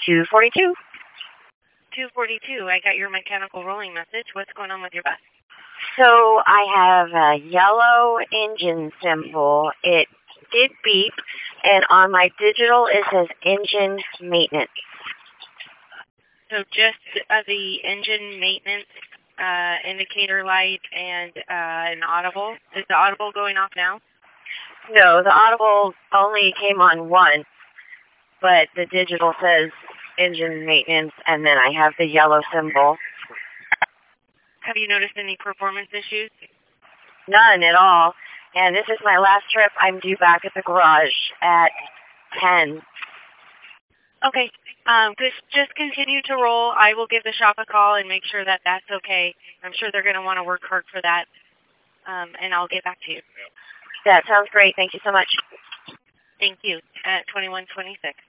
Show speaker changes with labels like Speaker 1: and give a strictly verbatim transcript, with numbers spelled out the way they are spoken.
Speaker 1: two forty-two.
Speaker 2: two forty-two, I got your mechanical rolling message. What's going on with your bus?
Speaker 1: So I have a yellow engine symbol. It did beep, and on my digital it says engine maintenance.
Speaker 2: So just uh, the engine maintenance uh, indicator light and uh, an audible. Is the audible going off now?
Speaker 1: No, the audible only came on once, but the digital says engine maintenance, and then I have the yellow symbol.
Speaker 2: Have you noticed any performance issues?
Speaker 1: None at all. And this is my last trip. I'm due back at the garage at ten.
Speaker 2: Okay. Um, just, just continue to roll. I will give the shop a call and make sure that that's okay. I'm sure they're going to want to work hard for that, um, and I'll get back to you.
Speaker 1: That sounds great. Thank you so much.
Speaker 2: Thank you. At twenty-one twenty-six.